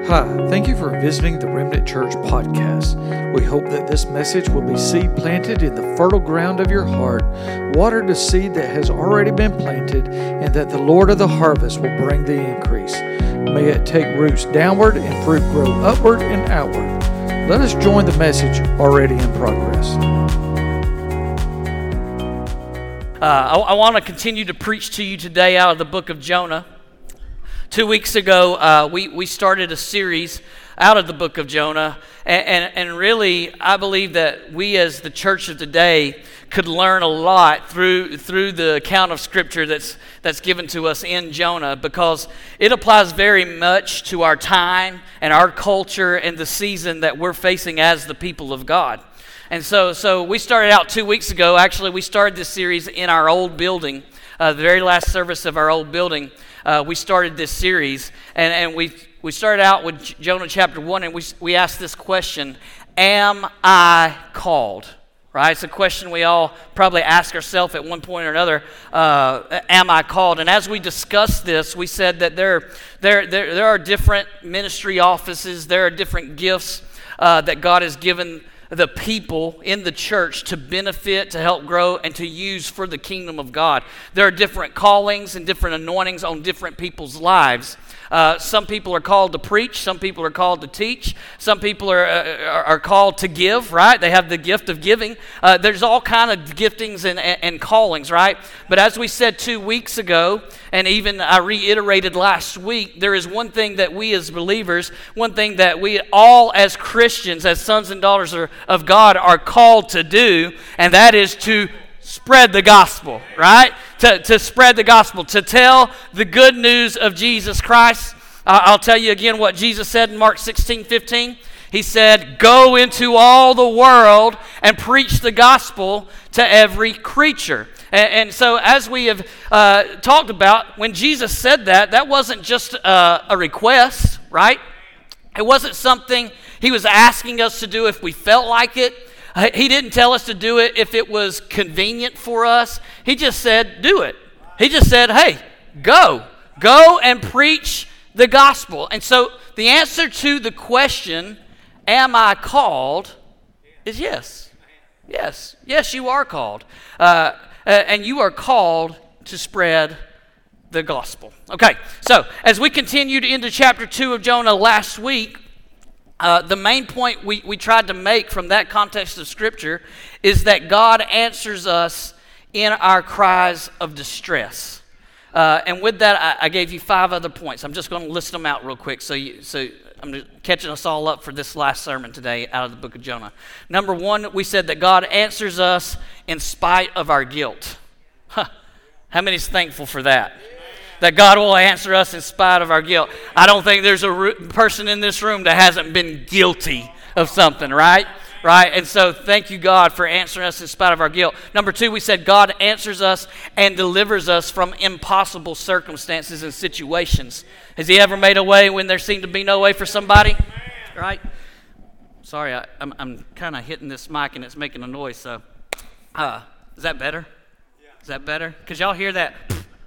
Hi, thank you for visiting the Remnant Church podcast. We hope that this message will be seed planted in the fertile ground of your heart, watered a seed that has already been planted, and that the Lord of the harvest will bring the increase. May it take roots downward and fruit grow upward and outward. Let us join the message already in progress. I want to continue to preach to you today out of the book of Jonah. 2 weeks ago, we started a series out of the book of Jonah, and really, I believe that we as the church of today could learn a lot through the account of Scripture that's given to us in Jonah, because it applies very much to our time and our culture and the season that we're facing as the people of God. And so we started out 2 weeks ago. Actually, we started this series in our old building, the very last service of our old building. We started this series, and we started out with Jonah chapter 1, and we asked this question: am I called? Right? It's a question we all probably ask ourselves at one point or another. Am I called? And as we discussed this, we said that there are different ministry offices, there are different gifts that God has given the people in the church to benefit, to help grow, and to use for the kingdom of God. There are different callings and different anointings on different people's lives. Some people are called to preach. Some people are called to teach. Some people are called to give, right? They have the gift of giving. There's all kind of giftings and callings, right? But as we said 2 weeks ago, and even I reiterated last week, there is one thing that we as believers, one thing that we all as Christians, as sons and daughters of God are called to do, and that is to spread the gospel, right? To spread the gospel, to tell the good news of Jesus Christ. I'll tell you again what Jesus said in Mark 16:15. He said, "Go into all the world and preach the gospel to every creature." And so as we have talked about, when Jesus said that, that wasn't just a request, right? It wasn't something he was asking us to do if we felt like it. He didn't tell us to do it if it was convenient for us. He just said, do it. He just said, hey, go and preach the gospel. And so the answer to the question, am I called, is yes. Yes, you are called. And you are called to spread the gospel. Okay, so as we continued into chapter 2 of Jonah last week, the main point we tried to make from that context of Scripture is that God answers us in our cries of distress. And with that, I gave you 5 other points. I'm just going to list them out real quick so I'm catching us all up for this last sermon today out of the book of Jonah. Number 1, we said that God answers us in spite of our guilt. How many's thankful for that? That God will answer us in spite of our guilt. I don't think there's a person in this room that hasn't been guilty of something, right? Right? And so thank you, God, for answering us in spite of our guilt. Number 2, we said God answers us and delivers us from impossible circumstances and situations. Has he ever made a way when there seemed to be no way for somebody? Right? Sorry, I'm kind of hitting this mic and it's making a noise, so. Is that better? Is that better? Because y'all hear that?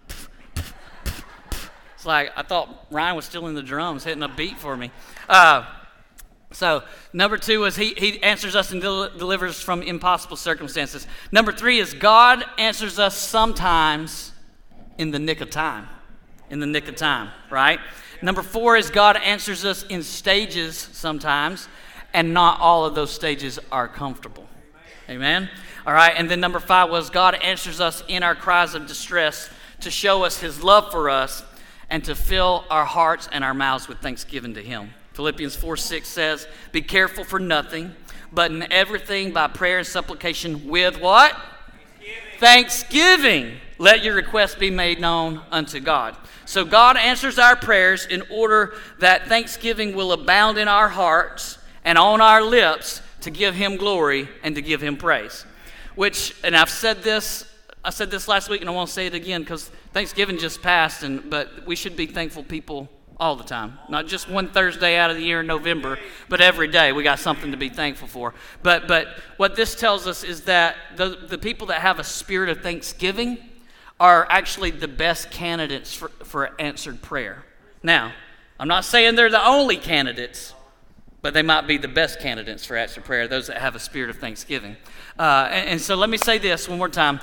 It's like I thought Ryan was still in the drums hitting a beat for me. So number 2 is he answers us and delivers from impossible circumstances. Number 3 is God answers us sometimes in the nick of time. In the nick of time, right? Number 4 is God answers us in stages sometimes, and not all of those stages are comfortable. Amen? All right, and then number 5 was God answers us in our cries of distress to show us his love for us and to fill our hearts and our mouths with thanksgiving to him. Philippians 4:6 says, be careful for nothing, but in everything by prayer and supplication with what? Thanksgiving. Let your requests be made known unto God. So God answers our prayers in order that thanksgiving will abound in our hearts and on our lips to give him glory and to give him praise. And I said this last week, and I won't say it again because Thanksgiving just passed, but we should be thankful people all the time. Not just one Thursday out of the year in November, but every day we got something to be thankful for. But what this tells us is that the people that have a spirit of thanksgiving are actually the best candidates for answered prayer. Now, I'm not saying they're the only candidates, but they might be the best candidates for answered prayer, those that have a spirit of thanksgiving. And so let me say this one more time.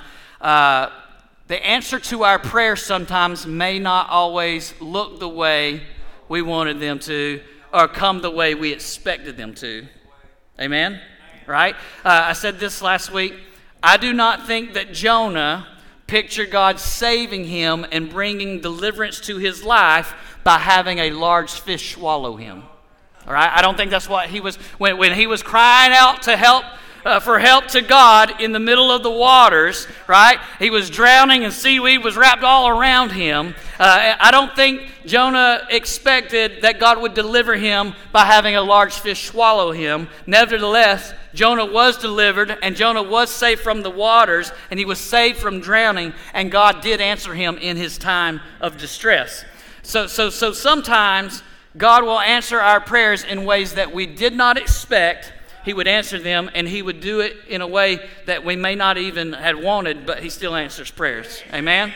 The answer to our prayers sometimes may not always look the way we wanted them to or come the way we expected them to. Amen? Right? I said this last week. I do not think that Jonah pictured God saving him and bringing deliverance to his life by having a large fish swallow him. All right? I don't think that's what he was, when he was crying out to help, for help to God in the middle of the waters, right? He was drowning and seaweed was wrapped all around him. I don't think Jonah expected that God would deliver him by having a large fish swallow him. Nevertheless, Jonah was delivered and Jonah was saved from the waters and he was saved from drowning, and God did answer him in his time of distress. So sometimes God will answer our prayers in ways that we did not expect. He would answer them, and he would do it in a way that we may not even had wanted, but he still answers prayers. Amen?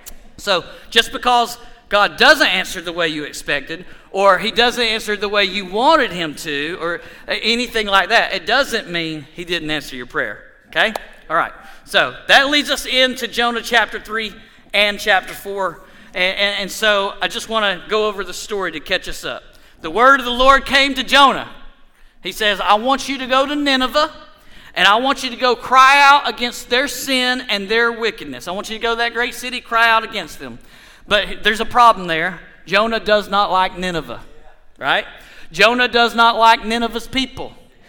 So just because God doesn't answer the way you expected, or he doesn't answer the way you wanted him to, or anything like that, it doesn't mean he didn't answer your prayer. Okay? All right. So that leads us into Jonah chapter 3 and chapter 4. And so I just want to go over the story to catch us up. The word of the Lord came to Jonah. He says, I want you to go to Nineveh, and I want you to go cry out against their sin and their wickedness. I want you to go to that great city, cry out against them. But there's a problem there. Jonah does not like Nineveh, right? Jonah does not like Nineveh's people.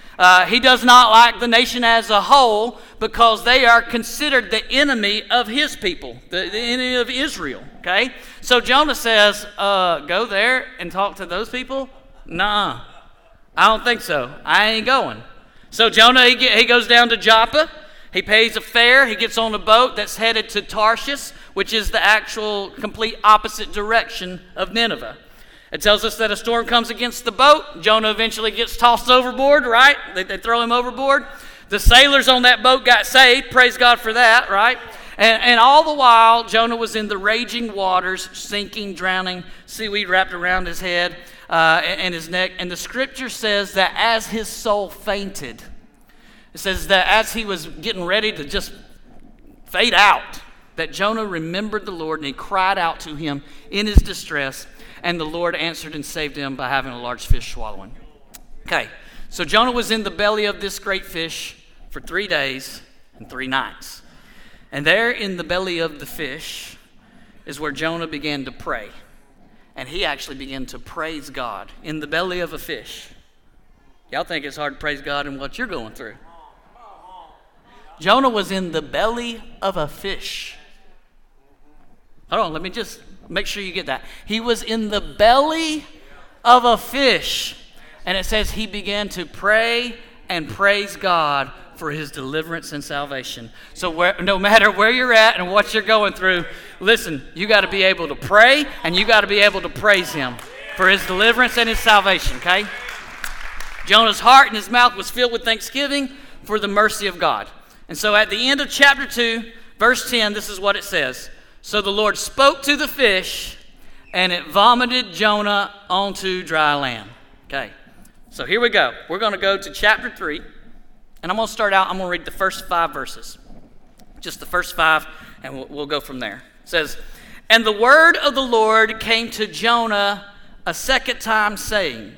He does not like the nation as a whole because they are considered the enemy of his people, the enemy of Israel, okay? So Jonah says, go there and talk to those people? Nuh-uh. I don't think so. I ain't going. So Jonah, he goes down to Joppa. He pays a fare. He gets on a boat that's headed to Tarshish, which is the actual complete opposite direction of Nineveh. It tells us that a storm comes against the boat. Jonah eventually gets tossed overboard, right? They throw him overboard. The sailors on that boat got saved. Praise God for that, right? And all the while, Jonah was in the raging waters, sinking, drowning, seaweed wrapped around his head and his neck. And the scripture says that as his soul fainted, it says that as he was getting ready to just fade out, that Jonah remembered the Lord and he cried out to him in his distress, and the Lord answered and saved him by having a large fish swallow him. Okay, so Jonah was in the belly of this great fish for 3 days and 3 nights. And there in the belly of the fish is where Jonah began to pray. And he actually began to praise God in the belly of a fish. Y'all think it's hard to praise God in what you're going through. Jonah was in the belly of a fish. Hold on, let me just make sure you get that. He was in the belly of a fish. And it says he began to pray and praise God for his deliverance and salvation. So no matter where you're at and what you're going through, listen, you got to be able to pray and you got to be able to praise him for his deliverance and his salvation, okay? Jonah's heart and his mouth was filled with thanksgiving for the mercy of God. And so at the end of chapter 2, verse 10, this is what it says. So the Lord spoke to the fish, and it vomited Jonah onto dry land. Okay, so here we go. We're going to go to chapter 3, and I'm going to start out, I'm going to read the first 5 verses. Just the first 5, and we'll go from there. It says, And the word of the Lord came to Jonah a second time, saying,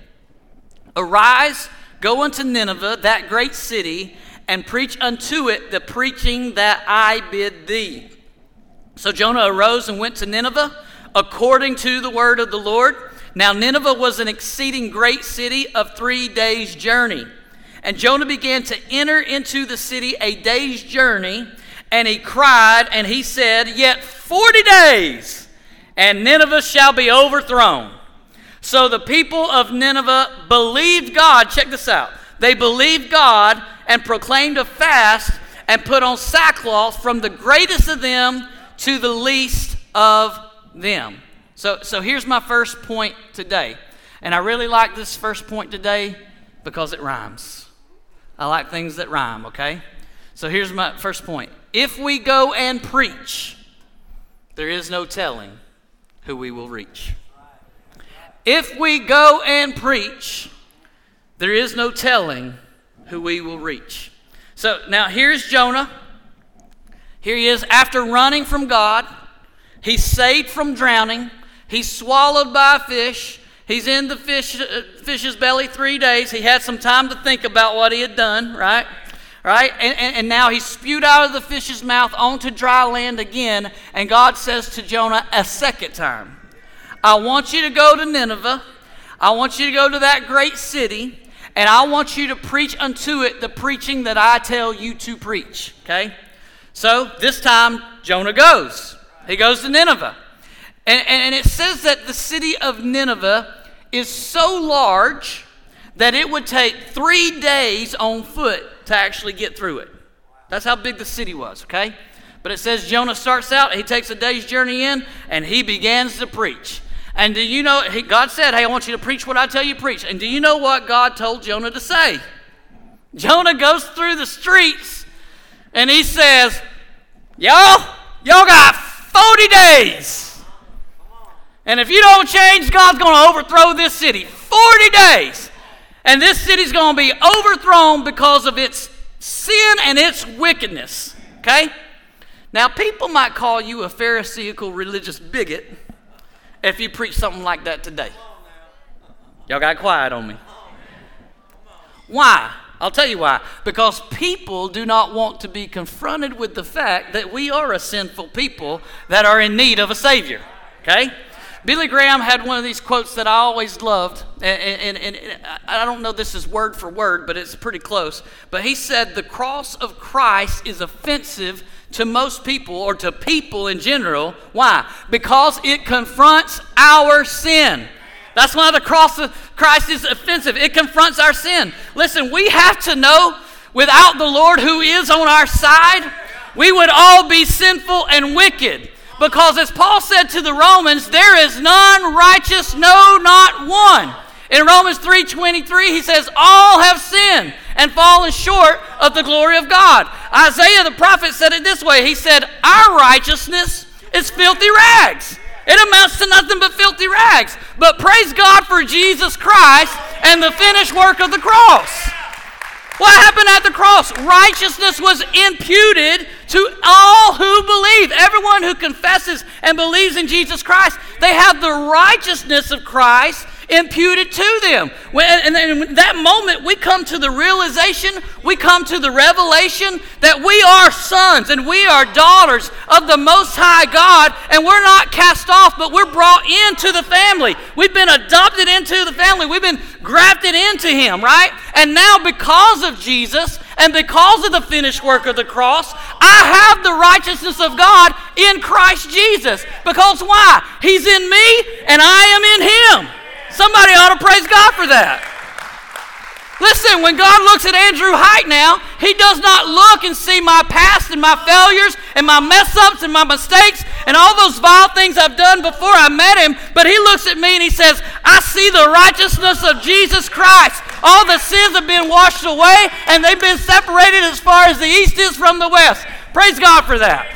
Arise, go unto Nineveh, that great city, and preach unto it the preaching that I bid thee. So Jonah arose and went to Nineveh, according to the word of the Lord. Now Nineveh was an exceeding great city of 3 days' journey. And Jonah began to enter into the city a day's journey, and he cried, and he said, Yet 40 days, and Nineveh shall be overthrown. So the people of Nineveh believed God. Check this out. They believed God and proclaimed a fast and put on sackcloth from the greatest of them to the least of them. So here's my first point today. And I really like this first point today because it rhymes. I like things that rhyme, okay? So here's my first point. If we go and preach, there is no telling who we will reach. if we go and preach, there is no telling who we will reach. So now here's Jonah. Here he is after running from God. He's saved from drowning. He's swallowed by a fish. He's in the fish's belly 3 days. He had some time to think about what he had done, right? Right? And now he's spewed out of the fish's mouth onto dry land again. And God says to Jonah a second time, I want you to go to Nineveh. I want you to go to that great city. And I want you to preach unto it the preaching that I tell you to preach. Okay? So this time Jonah goes. He goes to Nineveh. And it says that the city of Nineveh is so large that it would take 3 days on foot to actually get through it. That's how big the city was, okay? But it says Jonah starts out, he takes a day's journey in, and he begins to preach. And do you know, God said, hey, I want you to preach what I tell you to preach. And do you know what God told Jonah to say? Jonah goes through the streets, and he says, y'all got 40 days. And if you don't change, God's going to overthrow this city. 40 days. And this city's going to be overthrown because of its sin and its wickedness. Okay? Now, people might call you a Pharisaical religious bigot if you preach something like that today. Y'all got quiet on me. Why? I'll tell you why. Because people do not want to be confronted with the fact that we are a sinful people that are in need of a Savior. Okay? Billy Graham had one of these quotes that I always loved, and I don't know this is word for word, but it's pretty close. But he said, the cross of Christ is offensive to most people, or to people in general. Why? Because it confronts our sin. That's why the cross of Christ is offensive. It confronts our sin. Listen, we have to know, without the Lord who is on our side, we would all be sinful and wicked. Because as Paul said to the Romans, there is none righteous, no, not one. In Romans 3:23, he says, all have sinned and fallen short of the glory of God. Isaiah the prophet said it this way. He said, our righteousness is filthy rags. It amounts to nothing but filthy rags. But praise God for Jesus Christ and the finished work of the cross. What happened at the cross? Righteousness was imputed to all who believe. Everyone who confesses and believes in Jesus Christ, they have the righteousness of Christ imputed to them. And in that moment, we come to the realization, we come to the revelation that we are sons and we are daughters of the Most High God, and we're not cast off, but we're brought into the family. We've been adopted into the family. We've been grafted into Him, right? And now because of Jesus and because of the finished work of the cross, I have the righteousness of God in Christ Jesus. Because why? He's in me and I am in Him. Somebody ought to praise God for that. Listen, when God looks at Andrew Height now, He does not look and see my past and my failures and my mess-ups and my mistakes and all those vile things I've done before I met Him, but He looks at me and He says, I see the righteousness of Jesus Christ. All the sins have been washed away and they've been separated as far as the east is from the west. Praise God for that.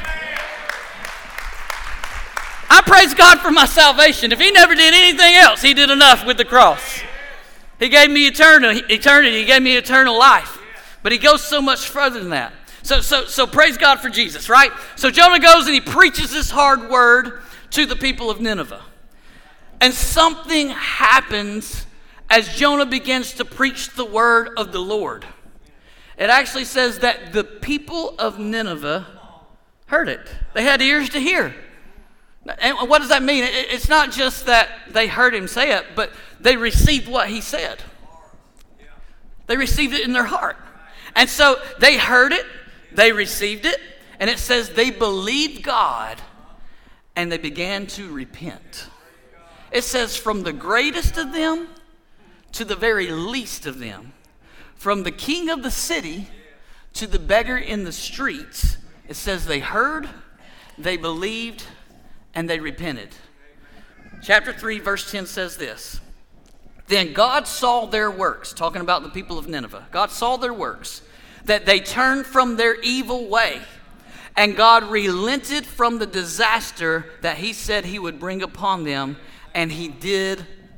I praise God for my salvation. If He never did anything else, He did enough with the cross. He gave me eternity. He gave me eternal life. But He goes so much further than that. So praise God for Jesus, right? So Jonah goes and he preaches this hard word to the people of Nineveh. And something happens as Jonah begins to preach the word of the Lord. It actually says that the people of Nineveh heard it. They had ears to hear. And what does that mean? It's not just that they heard him say it, but they received what he said. They received it in their heart. And so they heard it, they received it, and it says they believed God and they began to repent. It says from the greatest of them to the very least of them, from the king of the city to the beggar in the streets, it says they heard, they believed, and they repented. Chapter 3, verse 10 says this. Then God saw their works, talking about the people of Nineveh. God saw their works, that they turned from their evil way. And God relented from the disaster that He said He would bring upon them, and He did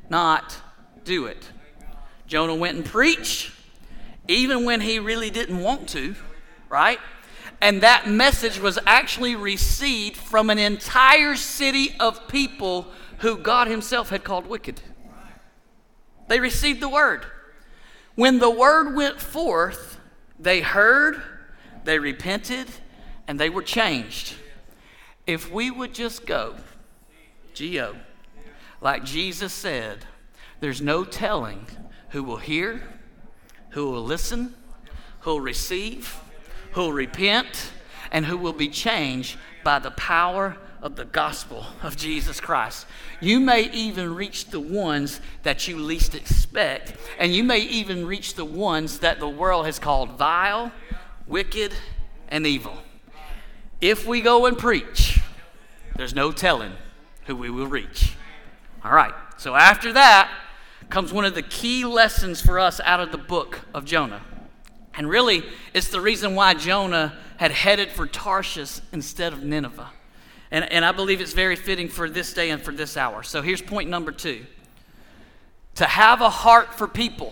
not do it. Jonah went and preached, even when he really didn't want to, right? And that message was actually received from an entire city of people who God himself had called wicked. They received the word. When the word went forth, they heard, they repented, and they were changed. If we would just go, G-O, like Jesus said, there's no telling who will hear, who will listen, who will receive, who will repent, and who will be changed by the power of the gospel of Jesus Christ. You may even reach the ones that you least expect, and you may even reach the ones that the world has called vile, wicked, and evil. If we go and preach, there's no telling who we will reach. All right, so after that comes one of the key lessons for us out of the book of Jonah. And really, it's the reason why Jonah had headed for Tarshish instead of Nineveh. And I believe it's very fitting for this day and for this hour. So here's point number 2. To have a heart for people,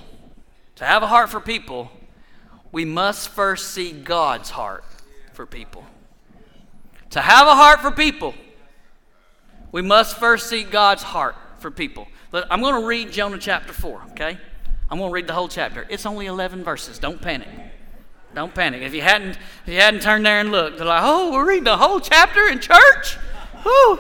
we must first see God's heart for people. To have a heart for people, we must first see God's heart for people. I'm going to read Jonah chapter 4, okay? I'm going to read the whole chapter. It's only 11 verses. Don't panic. Don't panic. If you hadn't turned there and looked, they're like, oh, we're reading the whole chapter in church? Whew.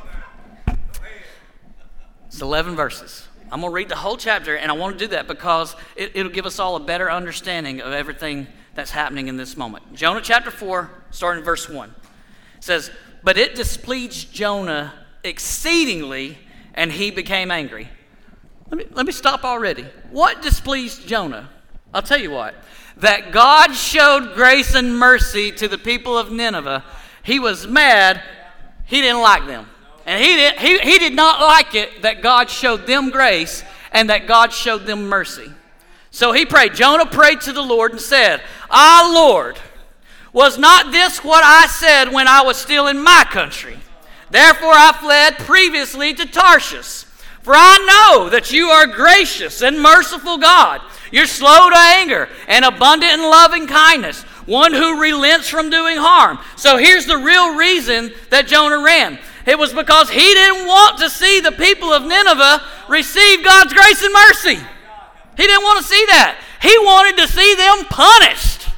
It's 11 verses. I'm going to read the whole chapter, and I want to do that because it'll give us all a better understanding of everything that's happening in this moment. Jonah chapter 4, starting in verse 1. It says, but it displeased Jonah exceedingly, and he became angry. Let me stop already. What displeased Jonah? I'll tell you what. That God showed grace and mercy to the people of Nineveh. He was mad. He didn't like them. And he did not like it that God showed them grace and that God showed them mercy. So he prayed. Jonah prayed to the Lord and said, Ah, Lord, was not this what I said when I was still in my country? Therefore I fled previously to Tarshish. For I know that you are gracious and merciful God. You're slow to anger and abundant in loving kindness, one who relents from doing harm. So here's the real reason that Jonah ran. It was because he didn't want to see the people of Nineveh receive God's grace and mercy. He didn't want to see that. He wanted to see them punished.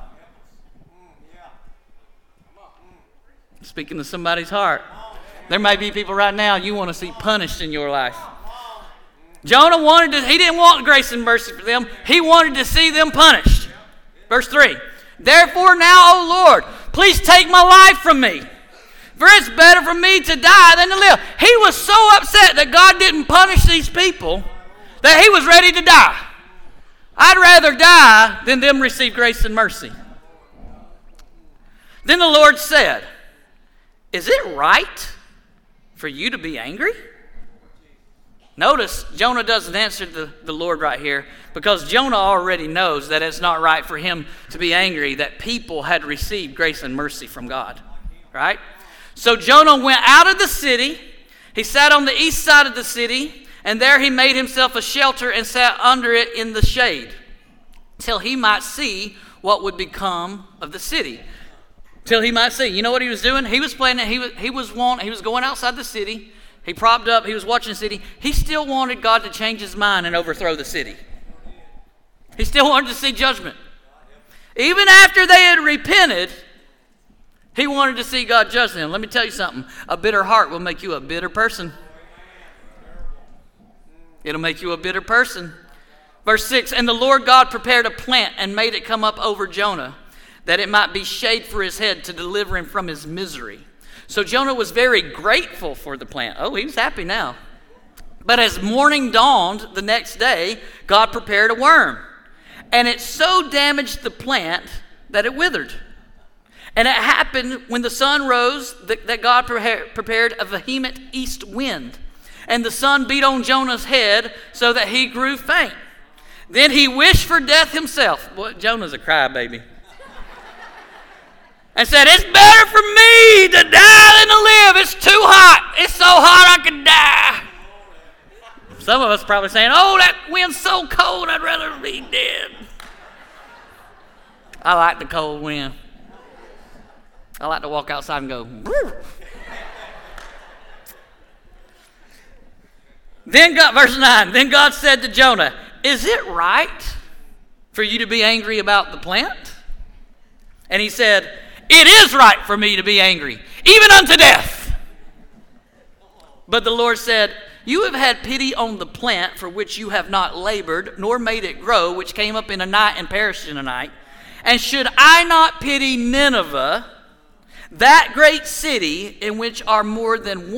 Speaking to somebody's heart. There may be people right now you want to see punished in your life. Jonah he didn't want grace and mercy for them. He wanted to see them punished. Verse 3. Therefore now, O Lord, please take my life from me. For it's better for me to die than to live. He was so upset that God didn't punish these people that he was ready to die. I'd rather die than them receive grace and mercy. Then the Lord said, is it right for you to be angry? Notice Jonah doesn't answer the Lord right here because Jonah already knows that it's not right for him to be angry that people had received grace and mercy from God, right? So Jonah went out of the city. He sat on the east side of the city, and there he made himself a shelter and sat under it in the shade till he might see what would become of the city. Till he might see. You know what he was doing? He was planning. He was going outside the city. He propped up. He was watching the city. He still wanted God to change his mind and overthrow the city. He still wanted to see judgment. Even after they had repented, he wanted to see God judge them. Let me tell you something. A bitter heart will make you a bitter person. It'll make you a bitter person. Verse 6, and the Lord God prepared a plant and made it come up over Jonah, that it might be shade for his head to deliver him from his misery. So Jonah was very grateful for the plant. Oh, he was happy now. But as morning dawned the next day, God prepared a worm. And it so damaged the plant that it withered. And it happened when the sun rose that God prepared a vehement east wind. And the sun beat on Jonah's head so that he grew faint. Then he wished for death himself. Boy, Jonah's a crybaby. And said, it's better for me to die than to live. It's too hot. It's so hot I could die. Some of us probably saying, oh, that wind's so cold, I'd rather be dead. I like the cold wind. I like to walk outside and go, woo. Then God, verse 9, then God said to Jonah, is it right for you to be angry about the plant? And he said, it is right for me to be angry, even unto death. But the Lord said, you have had pity on the plant for which you have not labored, nor made it grow, which came up in a night and perished in a night. And should I not pity Nineveh, that great city in which are more than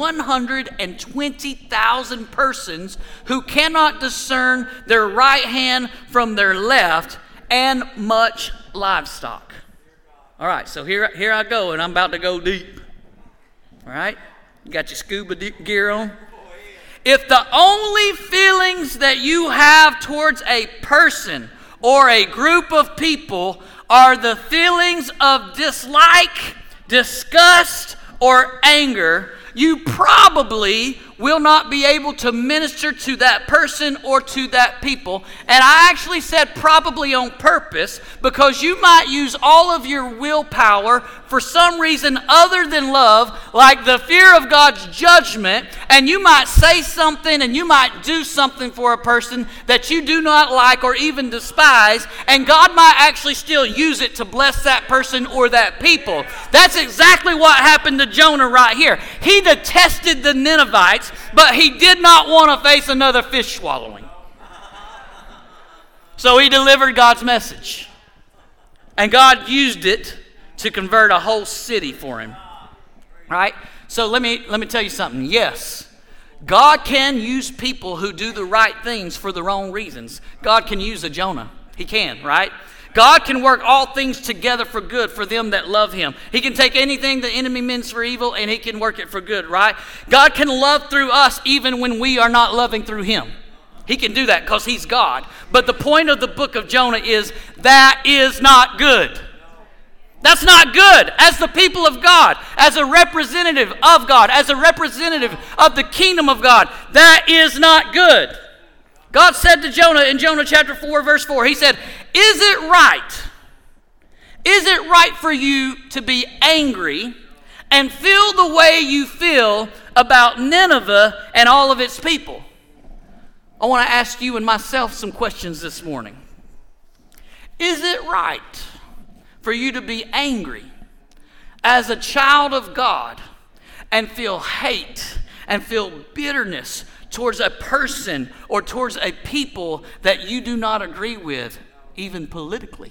120,000 persons who cannot discern their right hand from their left, and much livestock? All right, so here I go, and I'm about to go deep. All right, you got your scuba gear on? If the only feelings that you have towards a person or a group of people are the feelings of dislike, disgust, or anger, you probably will not be able to minister to that person or to that people. And I actually said probably on purpose, because you might use all of your willpower for some reason other than love, like the fear of God's judgment, and you might say something and you might do something for a person that you do not like or even despise, and God might actually still use it to bless that person or that people. That's exactly what happened to Jonah right here. He detested the Ninevites, but he did not want to face another fish swallowing. So he delivered God's message. And God used it to convert a whole city for him. Right? So let me tell you something. Yes, God can use people who do the right things for the wrong reasons. God can use a Jonah. He can, right? God can work all things together for good for them that love him. He can take anything the enemy means for evil and he can work it for good, right? God can love through us even when we are not loving through him. He can do that because he's God. But the point of the book of Jonah is that is not good. That's not good. As the people of God, as a representative of God, as a representative of the kingdom of God, that is not good. God said to Jonah in Jonah chapter 4, verse 4, he said, is it right? Is it right for you to be angry and feel the way you feel about Nineveh and all of its people? I want to ask you and myself some questions this morning. Is it right for you to be angry as a child of God and feel hate and feel bitterness towards a person or towards a people that you do not agree with, even politically?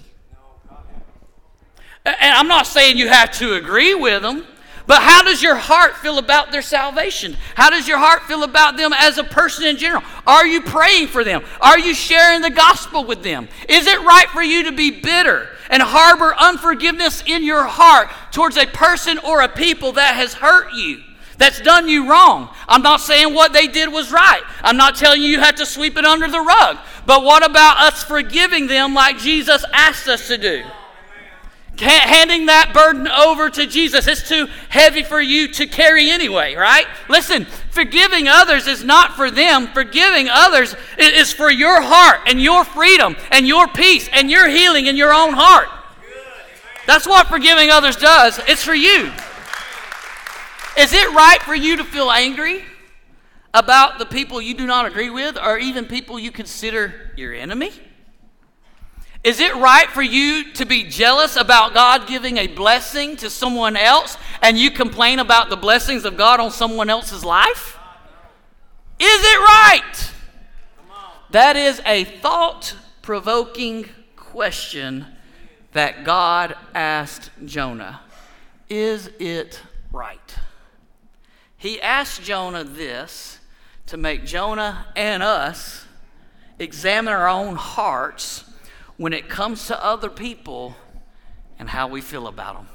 And I'm not saying you have to agree with them, but how does your heart feel about their salvation? How does your heart feel about them as a person in general? Are you praying for them? Are you sharing the gospel with them? Is it right for you to be bitter and harbor unforgiveness in your heart towards a person or a people that has hurt you, that's done you wrong? I'm not saying what they did was right. I'm not telling you have to sweep it under the rug. But what about us forgiving them like Jesus asked us to do? Handing that burden over to Jesus. It's too heavy for you to carry anyway, right? Listen, forgiving others is not for them. Forgiving others is for your heart and your freedom and your peace and your healing in your own heart. That's what forgiving others does. It's for you. Is it right for you to feel angry about the people you do not agree with, or even people you consider your enemy? Is it right for you to be jealous about God giving a blessing to someone else and you complain about the blessings of God on someone else's life? Is it right? That is a thought-provoking question that God asked Jonah. Is it right? He asked Jonah this to make Jonah and us examine our own hearts when it comes to other people and how we feel about them.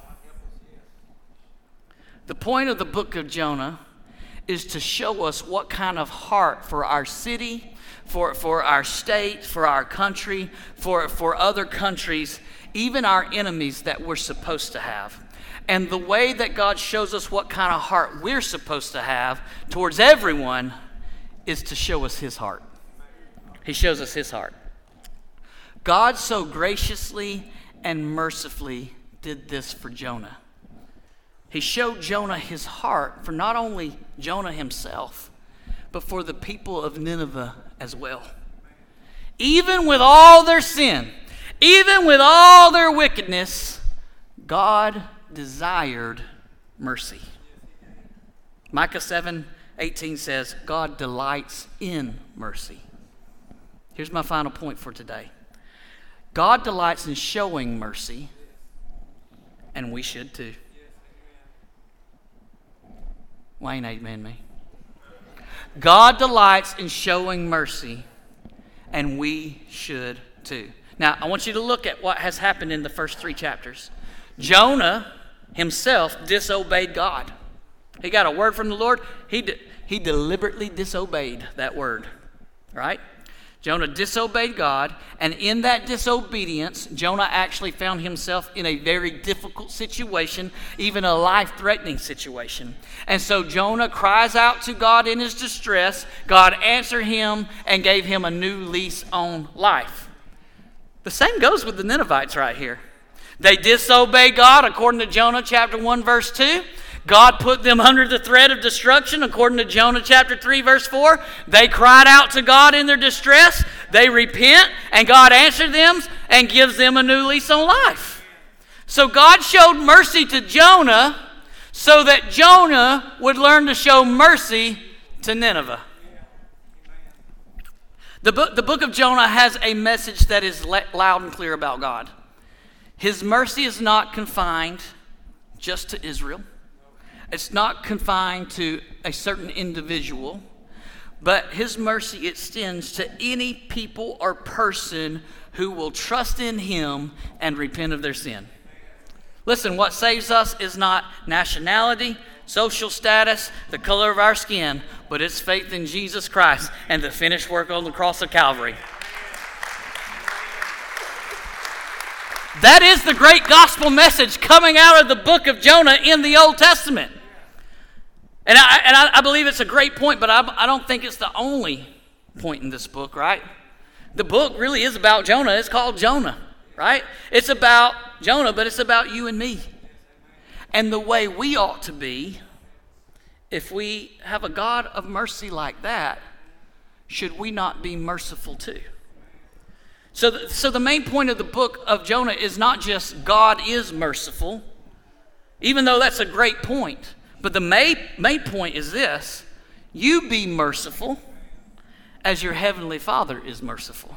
The point of the book of Jonah is to show us what kind of heart for our city, for our state, for our country, for other countries, even our enemies, that we're supposed to have. And the way that God shows us what kind of heart we're supposed to have towards everyone is to show us his heart. He shows us his heart. God so graciously and mercifully did this for Jonah. He showed Jonah his heart for not only Jonah himself, but for the people of Nineveh as well. Even with all their sin, even with all their wickedness, God desired mercy. Micah 7:18 says, God delights in mercy. Here's my final point for today. God delights in showing mercy, and we should too. Wayne, amen me. God delights in showing mercy, and we should too. Now, I want you to look at what has happened in the first 3 chapters. Jonah himself disobeyed God. He got a word from the Lord. He deliberately disobeyed that word, right? Jonah disobeyed God, and in that disobedience, Jonah actually found himself in a very difficult situation, even a life-threatening situation. And so Jonah cries out to God in his distress. God answered him and gave him a new lease on life. The same goes with the Ninevites right here. They disobeyed God according to Jonah chapter 1, verse 2. God put them under the threat of destruction, according to Jonah chapter 3, verse 4. They cried out to God in their distress. They repent, and God answered them and gives them a new lease on life. So God showed mercy to Jonah so that Jonah would learn to show mercy to Nineveh. The book of Jonah has a message that is loud and clear about God. His mercy is not confined just to Israel. It's not confined to a certain individual, but his mercy extends to any people or person who will trust in him and repent of their sin. Listen, what saves us is not nationality, social status, the color of our skin, but it's faith in Jesus Christ and the finished work on the cross of Calvary. That is the great gospel message coming out of the book of Jonah in the Old Testament. And I believe it's a great point, but I don't think it's the only point in this book, right? The book really is about Jonah. It's called Jonah, right? It's about Jonah, but it's about you and me. And the way we ought to be, if we have a God of mercy like that, should we not be merciful too? So the main point of the book of Jonah is not just God is merciful, even though that's a great point. But the main point is this: you be merciful as your heavenly Father is merciful.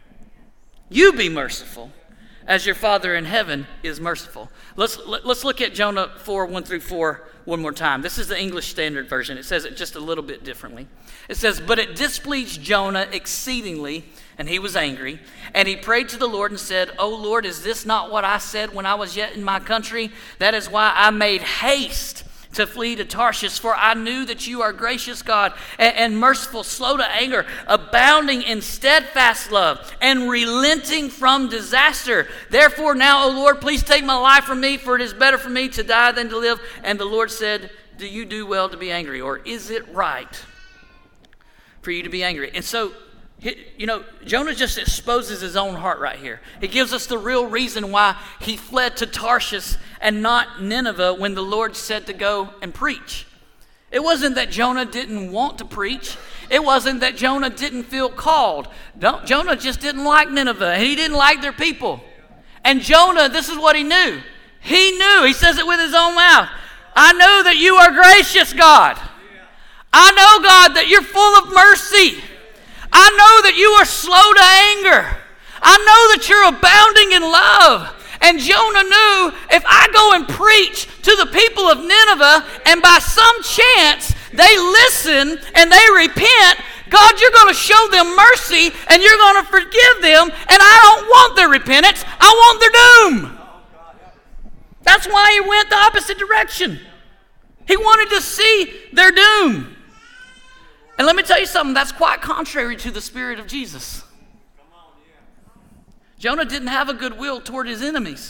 You be merciful as your Father in heaven is merciful. Let's look at Jonah 4, 1 through 4 one more time. This is the English Standard Version. It says it just a little bit differently. It says, "But it displeased Jonah exceedingly, and he was angry. And he prayed to the Lord and said, O Lord, is this not what I said when I was yet in my country? That is why I made haste to flee to Tarshish, for I knew that you are gracious God and merciful, slow to anger, abounding in steadfast love, and relenting from disaster. Therefore now, O Lord, please take my life from me, for it is better for me to die than to live. And the Lord said, do you do well to be angry? Or is it right for you to be angry?" And so, Jonah just exposes his own heart right here. He gives us the real reason why he fled to Tarshish and not Nineveh when the Lord said to go and preach. It wasn't that Jonah didn't want to preach. It wasn't that Jonah didn't feel called. Jonah just didn't like Nineveh. He didn't like their people. And Jonah, this is what he knew. He says it with his own mouth. I know that you are gracious, God. I know, God, that you're full of mercy. I know that you are slow to anger. I know that you're abounding in love. And Jonah knew, if I go and preach to the people of Nineveh and by some chance they listen and they repent, God, you're going to show them mercy and you're going to forgive them, and I don't want their repentance. I want their doom. That's why he went the opposite direction. He wanted to see their doom. And let me tell you something, that's quite contrary to the spirit of Jesus. Jonah didn't have a good will toward his enemies.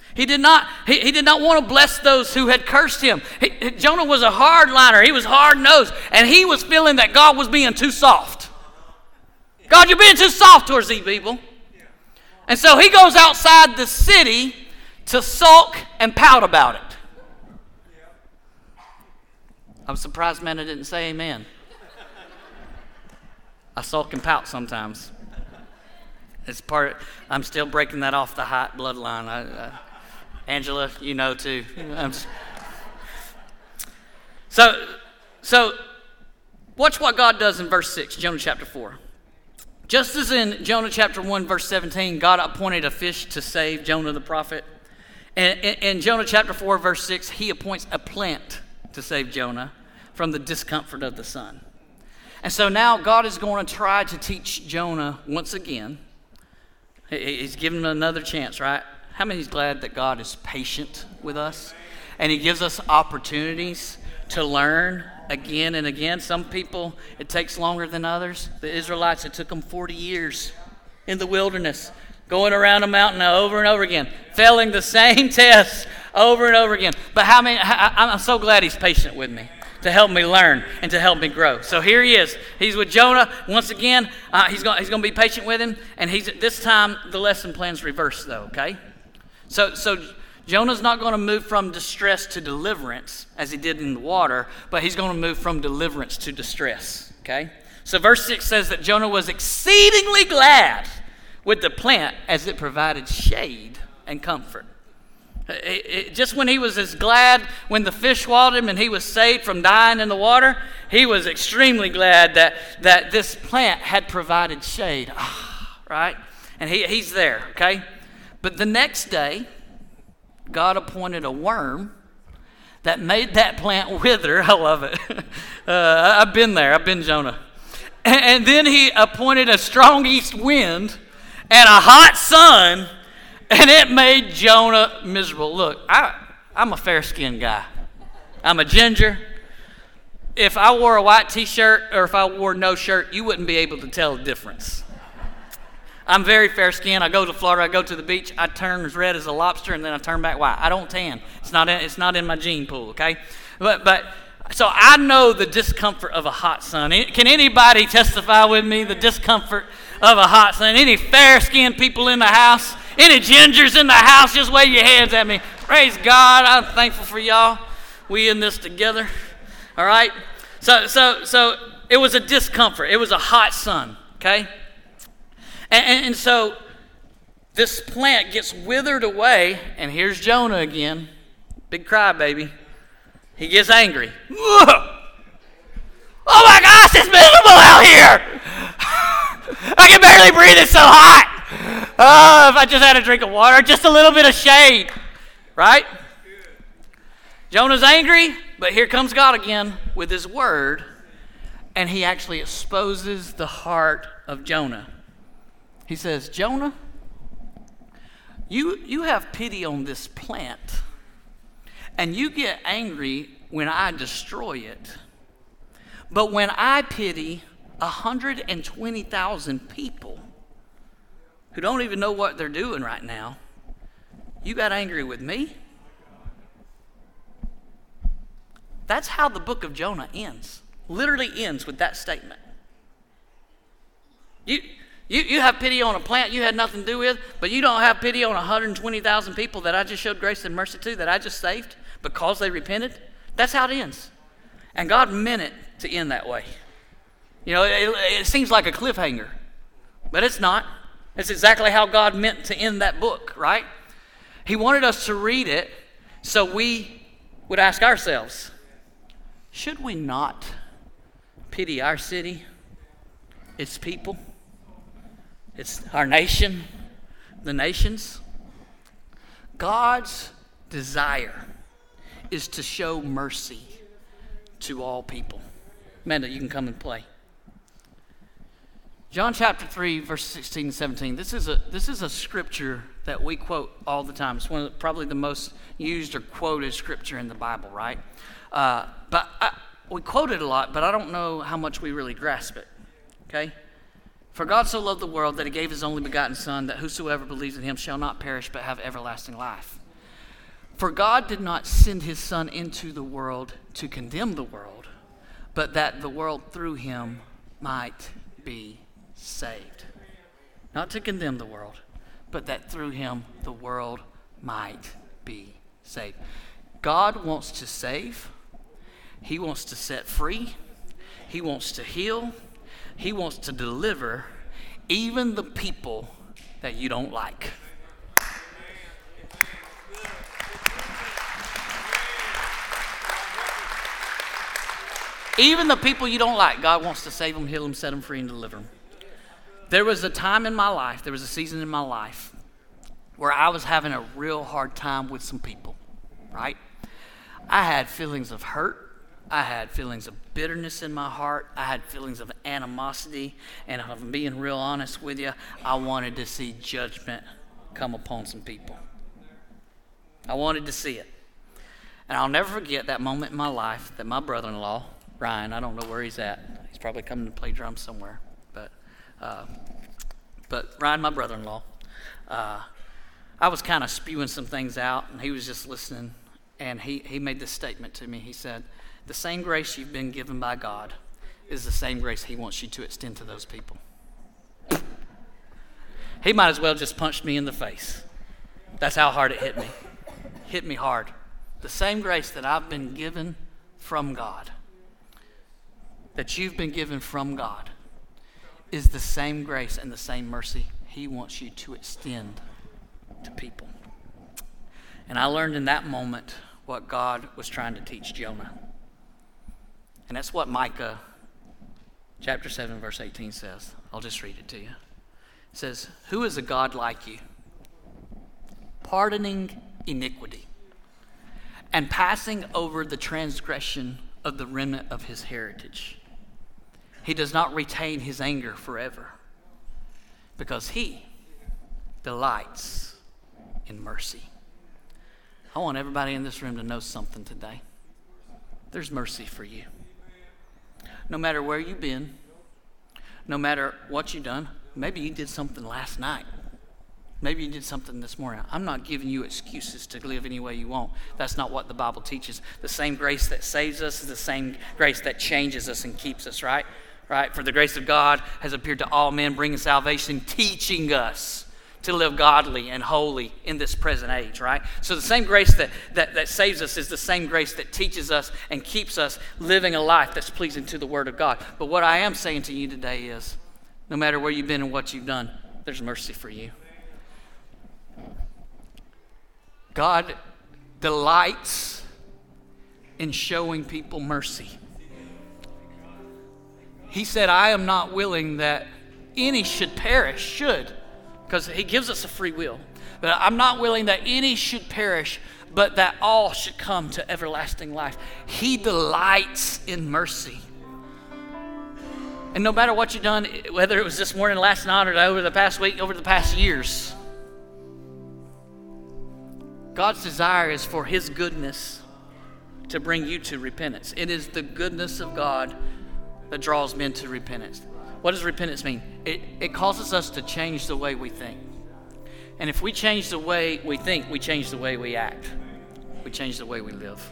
He did not want to bless those who had cursed him. Jonah was a hardliner. He was hard-nosed. And he was feeling that God was being too soft. God, you're being too soft towards these people. And so he goes outside the city to sulk and pout about it. I'm surprised Manna didn't say amen. I sulk and pout sometimes. It's I'm still breaking that off the Hite bloodline. Angela, you know too. So watch what God does in verse 6, Jonah chapter 4. Just as in Jonah chapter 1, verse 17, God appointed a fish to save Jonah the prophet. And in Jonah chapter 4, verse 6, he appoints a plant to save Jonah from the discomfort of the sun. And so now God is going to try to teach Jonah once again. He's given him another chance, right? How many is glad that God is patient with us? And he gives us opportunities to learn again and again. Some people, it takes longer than others. The Israelites, it took them 40 years in the wilderness, going around a mountain over and over again, failing the same tests over and over again. But I'm so glad he's patient with me to help me learn and to help me grow. So here he is. He's with Jonah once again. He's going to be patient with him. And this time the lesson plan's reversed though, okay? So Jonah's not going to move from distress to deliverance as he did in the water, but he's going to move from deliverance to distress, okay? So verse 6 says that Jonah was exceedingly glad with the plant as it provided shade and comfort. Just when he was as glad when the fish swallowed him and he was saved from dying in the water, he was extremely glad that this plant had provided shade, right? And he's there, okay? But the next day, God appointed a worm that made that plant wither. I love it. I've been there. I've been Jonah. And then he appointed a strong east wind and a hot sun, and it made Jonah miserable. Look, I'm a fair-skinned guy. I'm a ginger. If I wore a white T-shirt or if I wore no shirt, you wouldn't be able to tell the difference. I'm very fair-skinned. I go to Florida. I go to the beach. I turn as red as a lobster, and then I turn back white. I don't tan. It's not in my gene pool, okay? But so I know the discomfort of a hot sun. Can anybody testify with me the discomfort of a hot sun? Any fair-skinned people in the house? Any gingers in the house? Just wave your hands at me. Praise God. I'm thankful for y'all. We in this together. All right? So it was a discomfort. It was a hot sun, okay? And so this plant gets withered away, and here's Jonah again. Big crybaby. He gets angry. Ugh! Oh my gosh, it's miserable out here. I can barely breathe, it's so hot. If I just had a drink of water, just a little bit of shade. Right? Jonah's angry, but here comes God again with his word, and he actually exposes the heart of Jonah. He says, Jonah, you have pity on this plant, and you get angry when I destroy it. But when I pity 120,000 people who don't even know what they're doing right now, you got angry with me? That's how the book of Jonah ends. Literally ends with that statement. You have pity on a plant you had nothing to do with, but you don't have pity on 120,000 people that I just showed grace and mercy to, that I just saved because they repented. That's how it ends. And God meant it to end that way. You know, it seems like a cliffhanger, but it's not. It's exactly how God meant to end that book, right? He wanted us to read it so we would ask ourselves, should we not pity our city, its people, it's our nation, the nations? God's desire is to show mercy to all people. Amanda, you can come and play. John chapter 3, verse 16 and 17. This is a scripture that we quote all the time. It's probably the most used or quoted scripture in the Bible, right? We quote it a lot, but I don't know how much we really grasp it. Okay? For God so loved the world that he gave his only begotten Son, that whosoever believes in him shall not perish but have everlasting life. For God did not send his Son into the world to condemn the world, but that the world through him might be saved. Not to condemn the world, but that through him the world might be saved. God wants to save. He wants to set free. He wants to heal. He wants to deliver even the people that you don't like. Even the people you don't like, God wants to save them, heal them, set them free, and deliver them. There was a time in my life, there was a season in my life where I was having a real hard time with some people, right? I had feelings of hurt. I had feelings of bitterness in my heart. I had feelings of animosity. And if I'm being real honest with you, I wanted to see judgment come upon some people. I wanted to see it. And I'll never forget that moment in my life that my brother-in-law, Ryan, I don't know where he's at. He's probably coming to play drums somewhere. But Ryan, my brother-in-law, I was kind of spewing some things out, and he was just listening. And he made this statement to me. He said, the same grace you've been given by God is the same grace he wants you to extend to those people. He might as well just punched me in the face. That's how hard it hit me. Hit me hard. The same grace that I've been given from God, that you've been given from God, is the same grace and the same mercy he wants you to extend to people. And I learned in that moment what God was trying to teach Jonah. And that's what Micah chapter 7 verse 18 says. I'll just read it to you. It says, who is a God like you, pardoning iniquity and passing over the transgression of the remnant of his heritage? He does not retain his anger forever, because he delights in mercy. I want everybody in this room to know something today. There's mercy for you. No matter where you've been, no matter what you've done, maybe you did something last night. Maybe you did something this morning. I'm not giving you excuses to live any way you want. That's not what the Bible teaches. The same grace that saves us is the same grace that changes us and keeps us, right? Right? For the grace of God has appeared to all men, bringing salvation, teaching us to live godly and holy in this present age, right? So the same grace that saves us is the same grace that teaches us and keeps us living a life that's pleasing to the Word of God. But what I am saying to you today is, no matter where you've been and what you've done, there's mercy for you. God delights in showing people mercy. He said, I am not willing that any should perish, because he gives us a free will. But I'm not willing that any should perish, but that all should come to everlasting life. He delights in mercy. And no matter what you've done, whether it was this morning, last night, or over the past week, over the past years, God's desire is for his goodness to bring you to repentance. It is the goodness of God that draws men to repentance. What does repentance mean? It causes us to change the way we think. And if we change the way we think, we change the way we act. We change the way we live.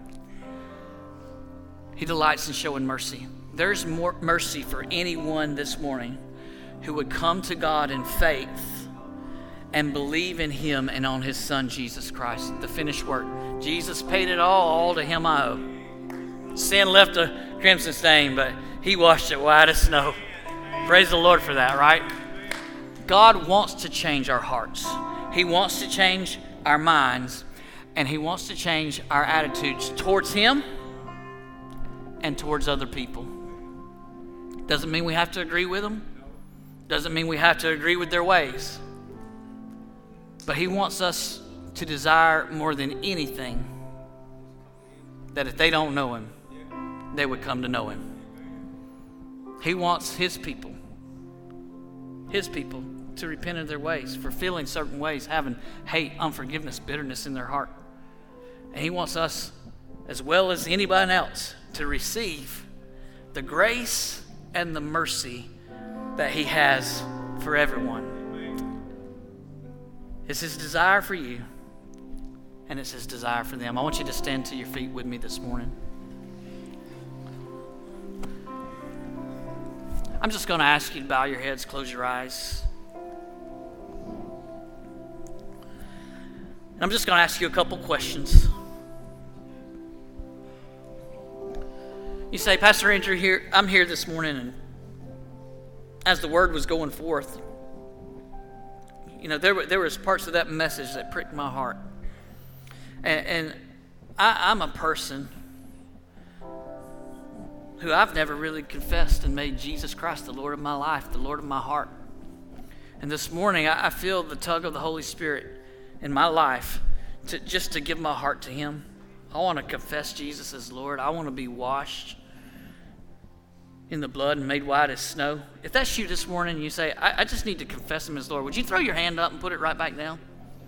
He delights in showing mercy. There's more mercy for anyone this morning who would come to God in faith and believe in him and on his Son, Jesus Christ, the finished work. Jesus paid it all to him I owe. Sin left a crimson stain, but he washed it white as snow. Praise the Lord for that, right? God wants to change our hearts. He wants to change our minds, and he wants to change our attitudes towards him and towards other people. Doesn't mean we have to agree with them. Doesn't mean we have to agree with their ways. But he wants us to desire more than anything that if they don't know him, they would come to know him. He wants his people to repent of their ways, for feeling certain ways, having hate, unforgiveness, bitterness in their heart. And he wants us, as well as anybody else, to receive the grace and the mercy that he has for everyone. It's his desire for you. and it's His desire for them. I want you to stand to your feet with me this morning. I'm just going to ask you to bow your heads, close your eyes. And I'm just going to ask you a couple questions. You say, Pastor Andrew, I'm here this morning, and as the word was going forth, there was parts of that message that pricked my heart. And I'm a person who I've never really confessed and made Jesus Christ the Lord of my life, the Lord of my heart. And this morning, I feel the tug of the Holy Spirit in my life to give my heart to Him. I want to confess Jesus as Lord. I want to be washed in the blood and made white as snow. If that's you this morning and you say, I just need to confess Him as Lord, would you throw your hand up and put it right back down?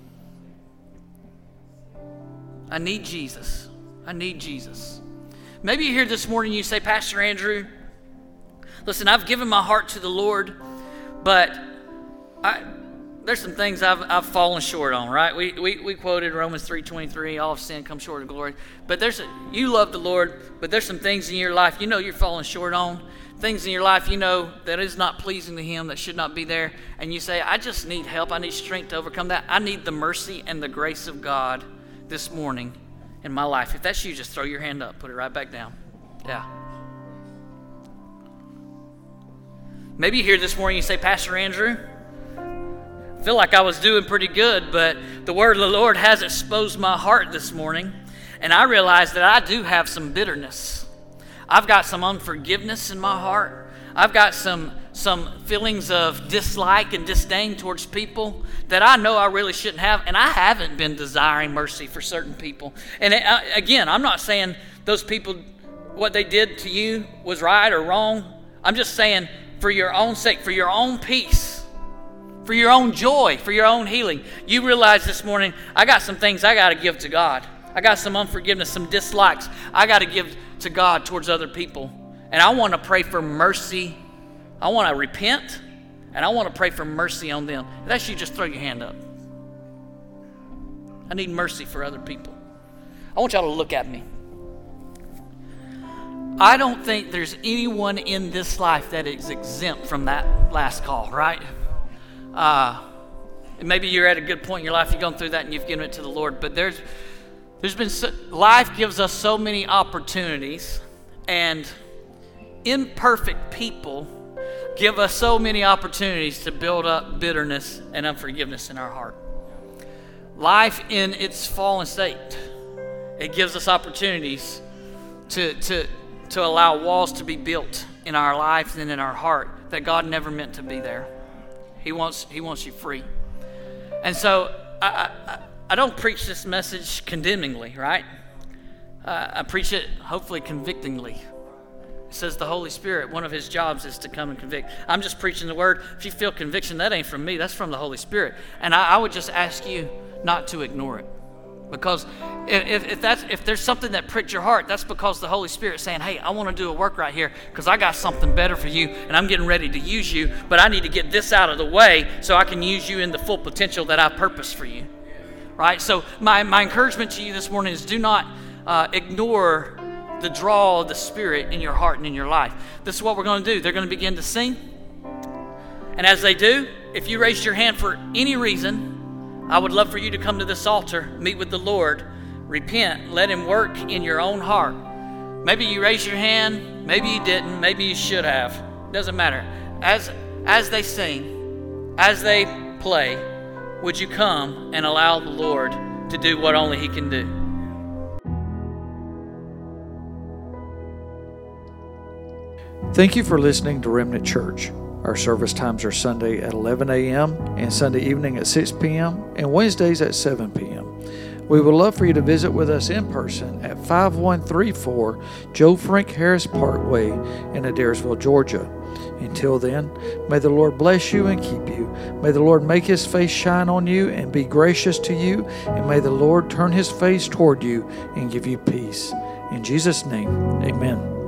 I need Jesus. I need Jesus. Maybe you're here this morning and you say, Pastor Andrew, listen, I've given my heart to the Lord, but there's some things I've fallen short on, right? We quoted Romans 3:23, all of sin comes short of glory. But you love the Lord, but there's some things in your life you're falling short on. Things in your life that is not pleasing to Him, that should not be there. And you say, I just need help. I need strength to overcome that. I need the mercy and the grace of God this morning in my life. If that's you, just throw your hand up. Put it right back down. Yeah. Maybe you're here this morning and you say, Pastor Andrew, I feel like I was doing pretty good, but the word of the Lord has exposed my heart this morning, and I realize that I do have some bitterness. I've got some unforgiveness in my heart. I've got some feelings of dislike and disdain towards people that I know I really shouldn't have, and I haven't been desiring mercy for certain people. And again, I'm not saying those people, what they did to you was right or wrong. I'm just saying for your own sake, for your own peace, for your own joy, for your own healing, you realize this morning, I got some things I got to give to God. I got some unforgiveness, some dislikes I got to give to God towards other people. And I want to pray for mercy. I want to repent, and I want to pray for mercy on them. If that's you, just throw your hand up. I need mercy for other people. I want y'all to look at me. I don't think there's anyone in this life that is exempt from that last call, right? Maybe you're at a good point in your life, you've gone through that and you've given it to the Lord, but there's been life gives us so many opportunities, and imperfect people give us so many opportunities to build up bitterness and unforgiveness in our heart. Life in its fallen state, it gives us opportunities to allow walls to be built in our lives and in our heart that God never meant to be there. He wants you free. And so I don't preach this message condemningly, right? I preach it hopefully convictingly. It says the Holy Spirit, one of His jobs is to come and convict. I'm just preaching the word. If you feel conviction, that ain't from me, that's from the Holy Spirit. And I would just ask you not to ignore it. Because if there's something that pricked your heart, that's because the Holy Spirit's saying, hey, I want to do a work right here because I got something better for you and I'm getting ready to use you, but I need to get this out of the way so I can use you in the full potential that I purpose for you. Right? So my encouragement to you this morning is do not ignore the draw of the Spirit in your heart and in your life. This is what we're going to do. They're going to begin to sing. And as they do, if you raised your hand for any reason, I would love for you to come to this altar, meet with the Lord, repent, let Him work in your own heart. Maybe you raised your hand, maybe you didn't, maybe you should have. Doesn't matter. As they sing, as they play, would you come and allow the Lord to do what only He can do? Thank you for listening to Remnant Church. Our service times are Sunday at 11 a.m. and Sunday evening at 6 p.m. and Wednesdays at 7 p.m. We would love for you to visit with us in person at 5134 Joe Frank Harris Parkway in Adairsville, Georgia. Until then, may the Lord bless you and keep you. May the Lord make His face shine on you and be gracious to you. And may the Lord turn His face toward you and give you peace. In Jesus' name, amen.